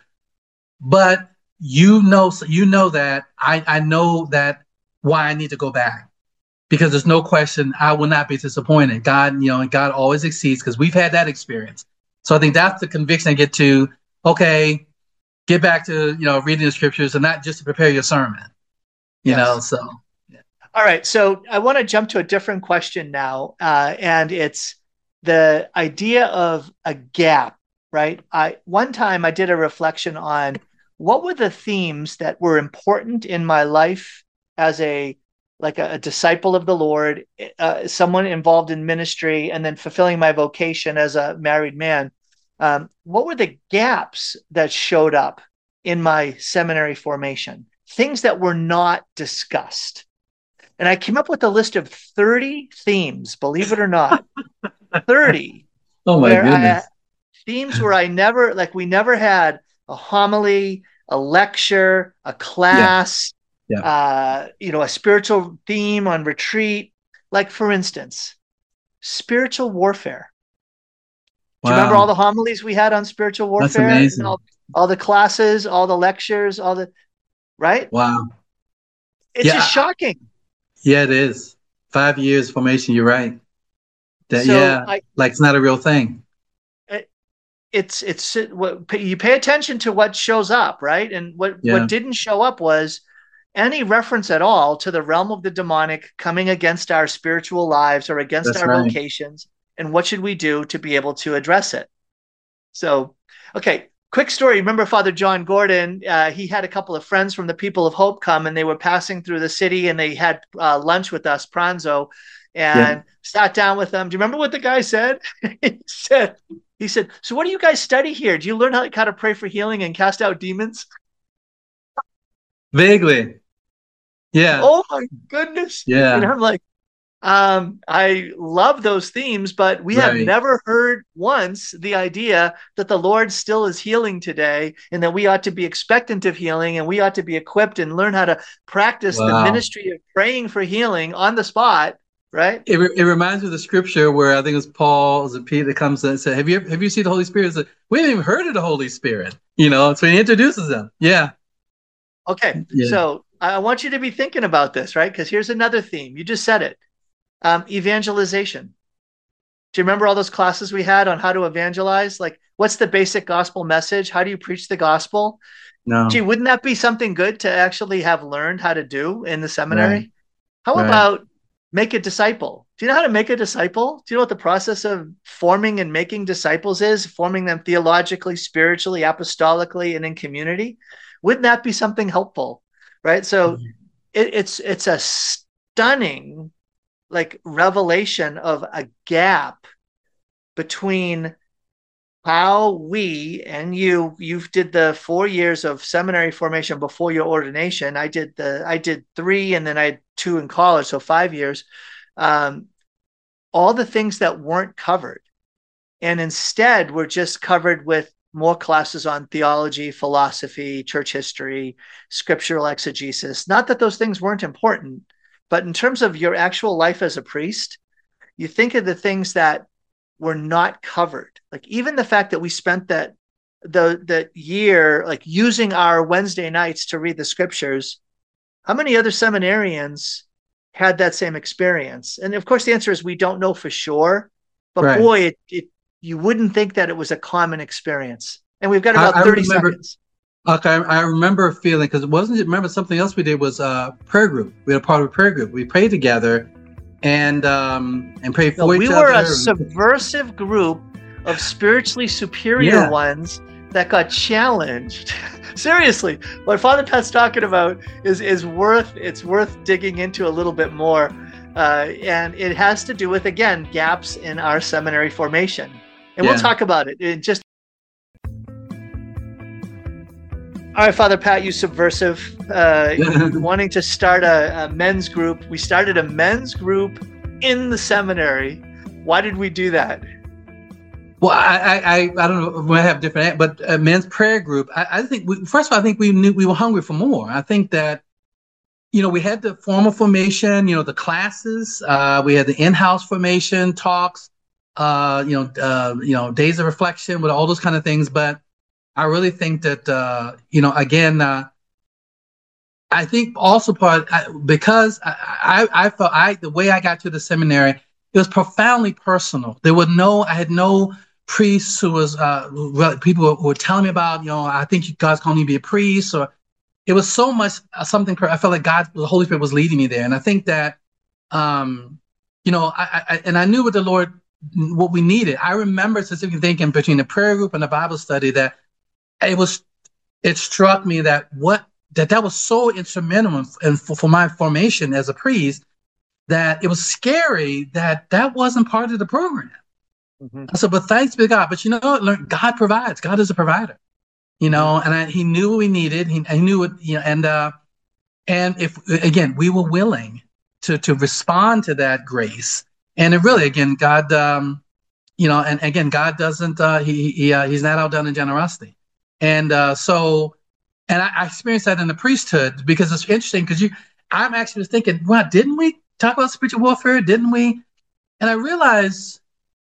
But you know, you know that I I know that why I need to go back. Because there's no question, I will not be disappointed. God, you know, and God always exceeds, because we've had that experience. So I think that's the conviction I get to, okay, get back to, you know, reading the scriptures and not just to prepare your sermon, you yes. know, so. Yeah. All right. So I want to jump to a different question now. Uh, and it's the idea of a gap, right? I One time I did a reflection on what were the themes that were important in my life as a like a, a disciple of the Lord, uh, someone involved in ministry, and then fulfilling my vocation as a married man. Um, what were the gaps that showed up in my seminary formation? Things that were not discussed. And I came up with a list of thirty themes, believe it or not. thirty. Oh my goodness. I, themes where I never, like we never had a homily, a lecture, a class, Yeah. Uh, you know, a spiritual theme on retreat. Like, for instance, spiritual warfare. Wow. Do you remember all the homilies we had on spiritual warfare? That's amazing. All, all the classes, all the lectures, all the, right? Wow. It's yeah, just shocking. Yeah, it is. Five years formation, you're right. That, so yeah, I, like it's not a real thing. It, it's, it's, what you pay attention to what shows up, right? And what, yeah. what didn't show up was any reference at all to the realm of the demonic coming against our spiritual lives or against That's our right. vocations, and what should we do to be able to address it? So, okay, quick story. Remember Father John Gordon? Uh, he had a couple of friends from the People of Hope come, and they were passing through the city, and they had uh, lunch with us, Pranzo, and yeah. sat down with them. Do you remember what the guy said? he said, he said, so what do you guys study here? Do you learn how, how to pray for healing and cast out demons? Vaguely. Yeah. Oh my goodness. Yeah. And I'm like, um, I love those themes, but we right. have never heard once the idea that the Lord still is healing today, and that we ought to be expectant of healing, and we ought to be equipped and learn how to practice wow. the ministry of praying for healing on the spot. Right. It, re- it reminds me of the scripture where I think it was Paul, was it Peter that comes in and said, have you, have you seen the Holy Spirit? Said, we haven't even heard of the Holy Spirit, you know, so he introduces them. Yeah. Okay. Yeah. So I want you to be thinking about this, right? Because here's another theme. You just said it. Um, evangelization. Do you remember all those classes we had on how to evangelize? Like, what's the basic gospel message? How do you preach the gospel? Gee, No. wouldn't that be something good to actually have learned how to do in the Right. seminary? How Right. about make a disciple? Do you know how to make a disciple? Do you know what the process of forming and making disciples is? Forming them theologically, spiritually, apostolically, and in community? Wouldn't that be something helpful? Right. So it, it's it's a stunning like revelation of a gap between how we and you you did the four years of seminary formation before your ordination. I did the I did three, and then I had two in college, so five years. Um, all the things that weren't covered, and instead were just covered with more classes on theology, philosophy, church history, scriptural exegesis. Not that those things weren't important, but in terms of your actual life as a priest, you think of the things that were not covered. Like even the fact that we spent that the that year like using our Wednesday nights to read the scriptures. How many other seminarians had that same experience? And of course, the answer is we don't know for sure. But Right. boy, it, it you wouldn't think that it was a common experience. And we've got I, about I thirty remember. seconds. Okay, I, I remember a feeling because it wasn't. Remember something else we did was uh prayer group. We had a part of a prayer group. We prayed together, and um and prayed No, for we each were other. a subversive group of spiritually superior Yeah. ones that got challenged. Seriously, what Father Pat's talking about is is worth it's worth digging into a little bit more, uh, and it has to do with again gaps in our seminary formation, and Yeah. we'll talk about it in just. All right, Father Pat, you subversive, uh, wanting to start a, a men's group. We started a men's group in the seminary. Why did we do that? Well, I, I, I, I don't know. We have different, but a men's prayer group. I, I think we, first of all, I think we knew we were hungry for more. I think that, you know, we had the formal formation, you know, the classes. Uh, we had the in-house formation talks. Uh, you know, uh, you know, days of reflection with all those kind of things. But I really think that, uh, you know, again, uh, I think also part I, because I, I, I felt I the way I got to the seminary, it was profoundly personal. There were no, I had no priests who was uh, who- people who were telling me about, you know, I think God's calling you to be a priest, or it was so much uh, something. per- I felt like God, the Holy Spirit was leading me there, and I think that, um, you know, I, I and I knew what the Lord, what we needed. I remember specifically thinking between the prayer group and the Bible study that it was, it struck me that what that that was so instrumental in, for, for my formation as a priest that it was scary that that wasn't part of the program. Mm-hmm. I said, but thanks be to God. But you know, learn- God provides. God is a provider. You know, and I, He knew what we needed. He, he knew it. You know, and uh, and if again we were willing to to respond to that grace, and it really again God, um, you know, and again God doesn't. Uh, he he uh, he's not outdone in generosity, and uh, so. And I, I experienced that in the priesthood because it's interesting because you, I'm actually was thinking, well, didn't we talk about spiritual warfare? Didn't we? And I realized,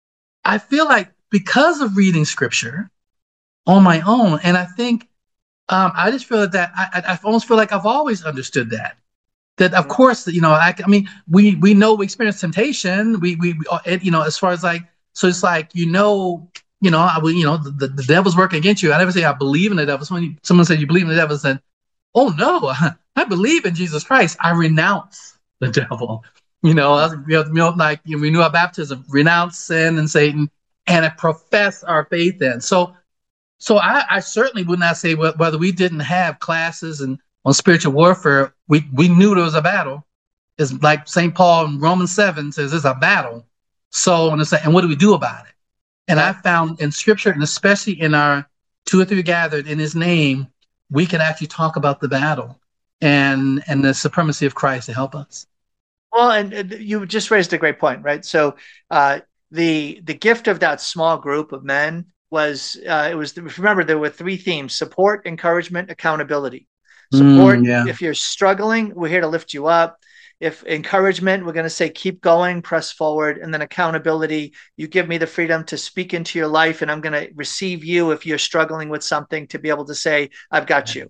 I feel like because of reading scripture on my own, and I think um, I just feel that I, I, I almost feel like I've always understood that. That of Yeah. course, you know, I, I mean, we we know we experience temptation. We we we- you know, as far as like, so it's like you know. You know, I, you know, the, the devil's working against you. I never say I believe in the devil. Someone, someone said you believe in the devil, said, "Oh no, I believe in Jesus Christ. I renounce the devil." You know, us- you know, like you know, we knew our baptism, renounce sin and Satan, and I profess our faith in. So, so I, I certainly would not say wh- whether we didn't have classes and on spiritual warfare. We we knew there was a battle. It's like Saint Paul in Romans seven says, "It's a battle." So, and, it's like, and what do we do about it? And I found in scripture, and especially in our two or three gathered in his name, we can actually talk about the battle and and the supremacy of Christ to help us. Well, and uh, you just raised a great point, right? So uh, the the gift of that small group of men was uh, it was remember there were three themes: support, encouragement, accountability. Support, Mm, yeah. if you're struggling, we're here to lift you up. If encouragement, we're going to say keep going, press forward, and then accountability, you give me the freedom to speak into your life, and I'm going to receive you if you're struggling with something to be able to say I've got you.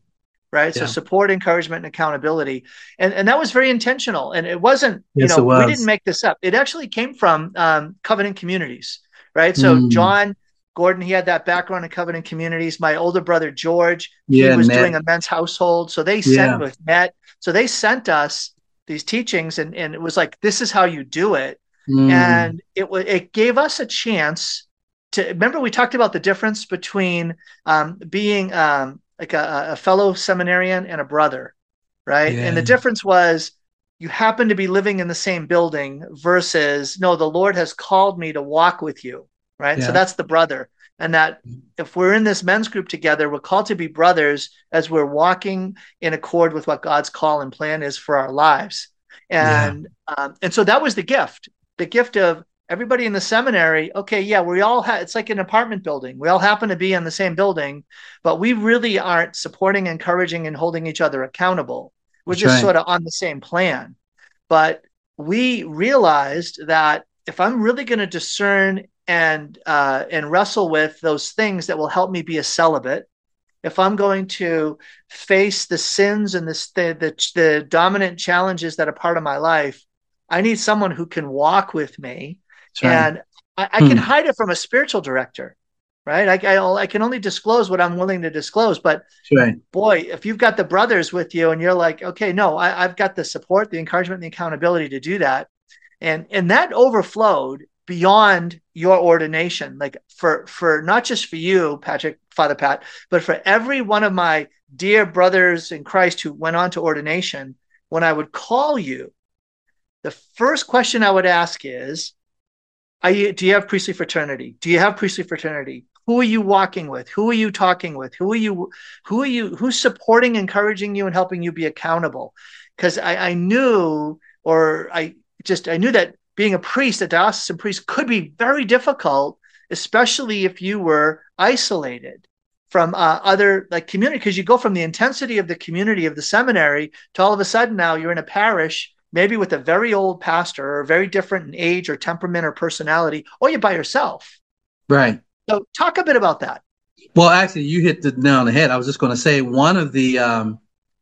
right? Yeah. So support, encouragement, and accountability. And, and that was very intentional. And it wasn't, Yes, you know, it was. we didn't make this up. It actually came from um, Covenant Communities, right? So Mm. John Gordon, he had that background in Covenant Communities. My older brother, George, Yeah, he was Net. doing a men's household. So they Yeah. sent with Net. So they sent us these teachings, and, and it was like, this is how you do it. Mm. And it was, it gave us a chance to, remember we talked about the difference between um, being um, like a, a fellow seminarian and a brother, right? Yeah. And the difference was you happen to be living in the same building versus, no, the Lord has called me to walk with you, right? Yeah. So that's the brother. And that if we're in this men's group together, we're called to be brothers as we're walking in accord with what God's call and plan is for our lives. And yeah. um, and so that was the gift, the gift of everybody in the seminary. Okay, yeah, we all have, it's like an apartment building. We all happen to be in the same building, but we really aren't supporting, encouraging, and holding each other accountable. We're That's just right. sort of on the same plan. But we realized that if I'm really going to discern and uh, and wrestle with those things that will help me be a celibate, if I'm going to face the sins and the, the, the, the dominant challenges that are part of my life, I need someone who can walk with me. Right. And I, I hmm. can hide it from a spiritual director, right? I, I, I can only disclose what I'm willing to disclose. But right. boy, if you've got the brothers with you and you're like, okay, no, I, I've got the support, the encouragement, the accountability to do that. And, and that overflowed beyond your ordination, like for, for not just for you, Patrick, Father Pat, but for every one of my dear brothers in Christ who went on to ordination. When I would call you, the first question I would ask is, are you, do you have priestly fraternity? Do you have priestly fraternity? Who are you walking with? Who are you talking with? Who are you, who are you, who's supporting, encouraging you and helping you be accountable? Because I, I knew, or I just, I knew that being a priest, a diocesan priest, could be very difficult, especially if you were isolated from uh, other like community, because you go from the intensity of the community of the seminary to all of a sudden now you're in a parish, maybe with a very old pastor or very different in age or temperament or personality, or you're by yourself. Right. So talk a bit about that. Well, actually, you hit the nail on the head. I was just going to say one of the, um,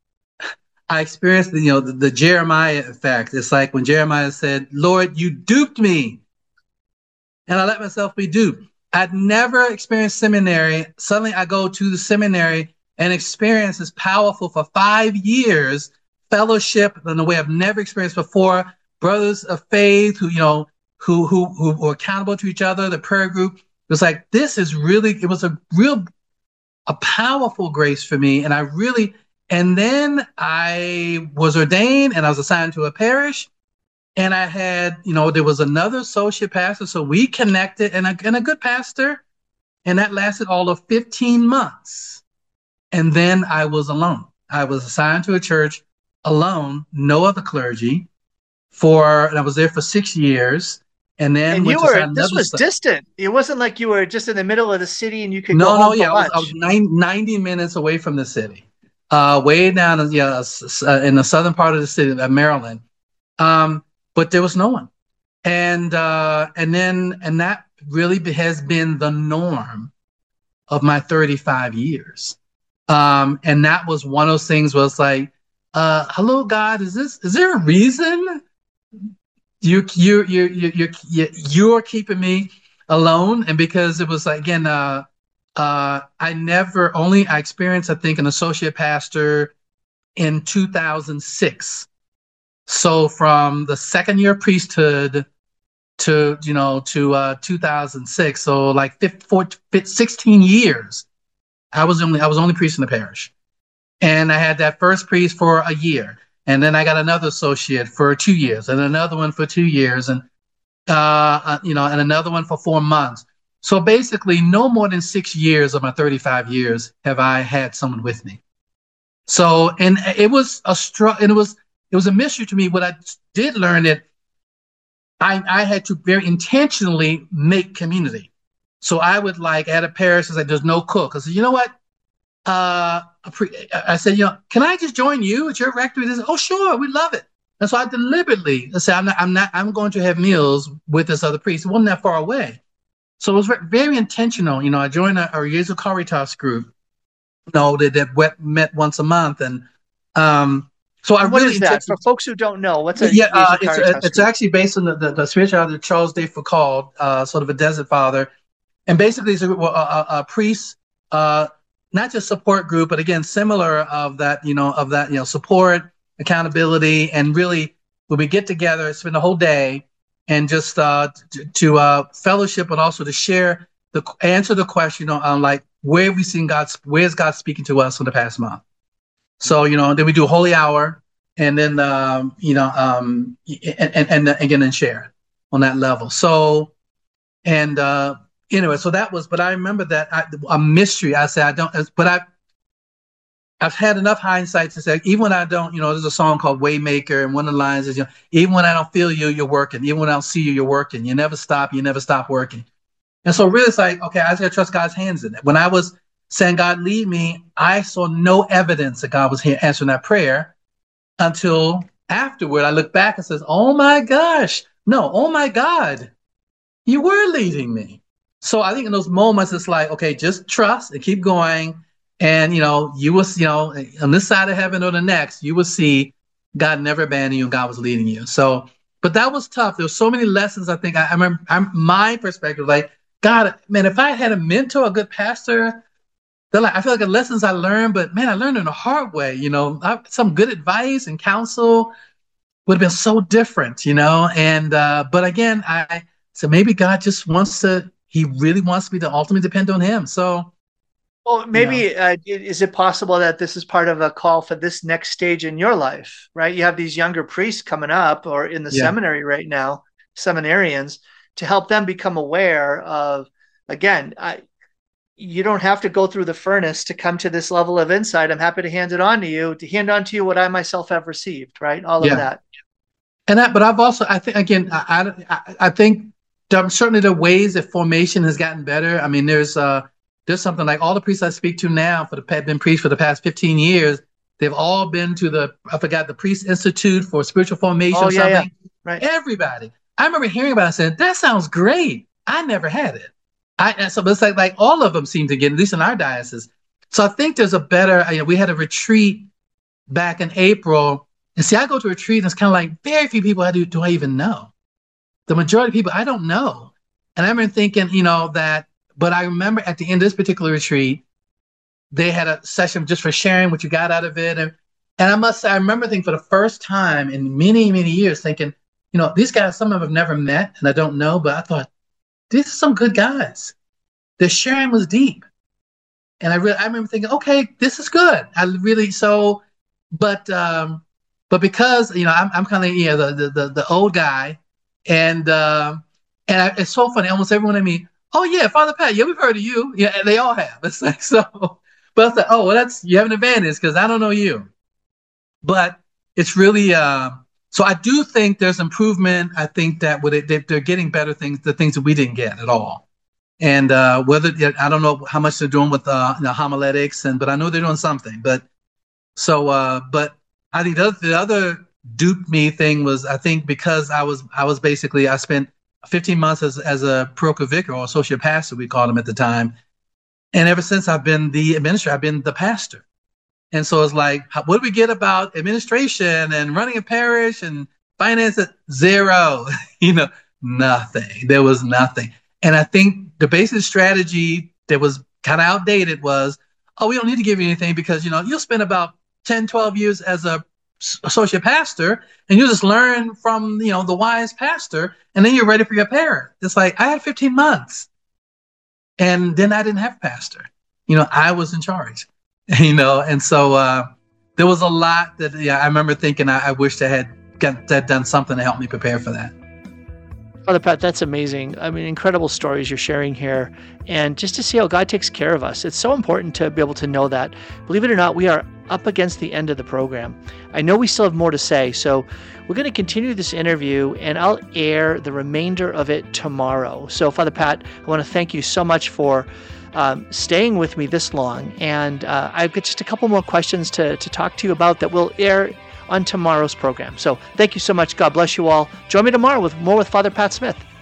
I experienced the, you know, the, the Jeremiah effect. It's like when Jeremiah said, Lord, you duped me. And I let myself be duped. I'd never experienced seminary. Suddenly I go to the seminary and experience is powerful for five years, fellowship in a way I've never experienced before, brothers of faith who, you know, who, who, who were accountable to each other, the prayer group. It was like, this is really, it was a real, a powerful grace for me. And I really, and then I was ordained and I was assigned to a parish. And I had, you know, there was another associate pastor. So we connected and a, and a good pastor. And that lasted all of fifteen months. And then I was alone. I was assigned to a church alone, no other clergy for, and I was there for six years. And then and went you to were, this was st- distant. It wasn't like you were just in the middle of the city and you could no, go no, home yeah, for I was, lunch. I was nine, ninety minutes away from the city, uh, way down yeah, in the southern part of the city of Maryland. Um, but there was no one. And, uh, and then, and that really has been the norm of my thirty-five years. Um, and that was one of those things where it's like, uh, hello, God, is this, is there a reason you, you, you, you, you, you, you're keeping me alone? And because it was like, again, uh, uh, I never only, I experienced, I think, an associate pastor in two thousand six. So from the second year of priesthood to, you know, to uh, two thousand six, so like fifteen, sixteen years, I was only I was only priest in the parish, and I had that first priest for a year, and then I got another associate for two years, and another one for two years, and uh, you know, and another one for four months. So basically, no more than six years of my thirty-five years have I had someone with me. So, and it was a struggle, and it was. It was a mystery to me. What I did learn that I, I had to very intentionally make community. So I would like at a parish, like, there's no cook. I said, you know what? Uh, I said, you know, can I just join you at your rectory? They said, oh, sure, we love it. And so I deliberately I said, I'm not, I'm not, I'm going to have meals with this other priest. It wasn't that far away. So it was very intentional. You know, I joined a, a Jesu Caritas group. know, that, that wet, met once a month. And um, so I what really is that for folks who don't know? What's a yeah? Uh, it's Caritas it's group? actually based on the, the, the spirituality of Charles de Foucauld, uh, sort of a desert father, and basically it's a, a, a priest, uh, not just support group, but again similar of that, you know, of that, you know, support, accountability, and really when we get together, spend the whole day and just uh, to, to uh, fellowship, but also to share the answer the question, you know, on like where have we seen God, where's God speaking to us in the past month. So, you know, then we do a holy hour, and then, um, you know, um, and, and, and again, and share on that level. So, and uh, anyway, so that was, but I remember that I, a mystery. I say I don't, but I, I've had enough hindsight to say, even when I don't, you know, there's a song called Waymaker, and one of the lines is, you know, even when I don't feel you, you're working. Even when I don't see you, you're working. You never stop. You never stop working. And so really it's like, okay, I just got to trust God's hands in it. When I was saying, God, lead me, I saw no evidence that God was here answering that prayer until afterward. I look back and says, oh my gosh, no, oh my God, you were leading me. So I think in those moments, it's like, okay, just trust and keep going. And, you know, you will, you know, on this side of heaven or the next, you will see God never abandoned you and God was leading you. So, but that was tough. There were so many lessons. I think I, I remember I'm, my perspective, like, God, man, if I had a mentor, a good pastor, they're like, I feel like the lessons I learned, but man, I learned in a hard way, you know, I, some good advice and counsel would have been so different, you know? And, uh, but again, I, so maybe God just wants to, he really wants me to ultimately depend on him. So, well, maybe, you know. uh, is it possible that this is part of a call for this next stage in your life, right? You have these younger priests coming up or in the Yeah. seminary right now, seminarians, to help them become aware of, again, I, you don't have to go through the furnace to come to this level of insight. I'm happy to hand it on to you, to hand on to you what I myself have received, right? All Yeah. of that. And that, but I've also, I think, again, I, I, I think certainly the ways that formation has gotten better. I mean, there's uh, there's something like all the priests I speak to now for the been priests for the past fifteen years. They've all been to the, I forgot, the Priest Institute for Spiritual Formation Oh, or yeah, something. yeah. Right. Everybody. I remember hearing about it and saying, that sounds great. I never had it. I, and so it's like, like all of them seem to get, at least in our diocese. So I think there's a better, you know, we had a retreat back in April. And see, I go to a retreat and it's kind of like very few people I do, do I even know. The majority of people I don't know. And I remember thinking, you know, that, but I remember at the end of this particular retreat, they had a session just for sharing what you got out of it. And, and I must say, I remember thinking for the first time in many, many years thinking, you know, these guys, some of them I've never met and I don't know, but I thought, these are some good guys. Their sharing was deep. And I really, I remember thinking, okay, this is good. I really, so, but, um, but because, you know, I'm, I'm kind of, you know, the, the, the old guy and, um, and I, it's so funny. Almost everyone I meet, oh yeah, Father Pat, yeah, we've heard of you. Yeah, and they all have. It's like, so, but I was like, oh, well, that's, you have an advantage because I don't know you. But it's really, uh, so I do think there's improvement. I think that with it, they, they're getting better things, the things that we didn't get at all. And uh, whether, I don't know how much they're doing with uh, the homiletics, and but I know they're doing something. But so, uh, but I think the other, the other duped me thing was, I think because I was, I was basically, I spent fifteen months as, as a parochial vicar or associate pastor, we called him at the time. And ever since I've been the administrator, I've been the pastor. And so it's like, how, what do we get about administration and running a parish and finance? Zero, you know, nothing. There was nothing. And I think the basic strategy that was kind of outdated was, oh, we don't need to give you anything because, you know, you'll spend about ten, twelve years as a associate pastor and you just learn from, you know, the wise pastor and then you're ready for your parent. It's like, I had fifteen months and then I didn't have a pastor. You know, I was in charge, you know, and so uh, there was a lot that, yeah, I remember thinking I, I wished I had got that done something to help me prepare for that. Father Pat, that's amazing. I mean, incredible stories you're sharing here. And just to see how God takes care of us, it's so important to be able to know that. Believe it or not, we are up against the end of the program. I know we still have more to say, so we're going to continue this interview and I'll air the remainder of it tomorrow. So Father Pat, I want to thank you so much for um, staying with me this long. And uh, I've got just a couple more questions to, to talk to you about that will air on tomorrow's program. So thank you so much. God bless you all. Join me tomorrow with more with Father Pat Smith.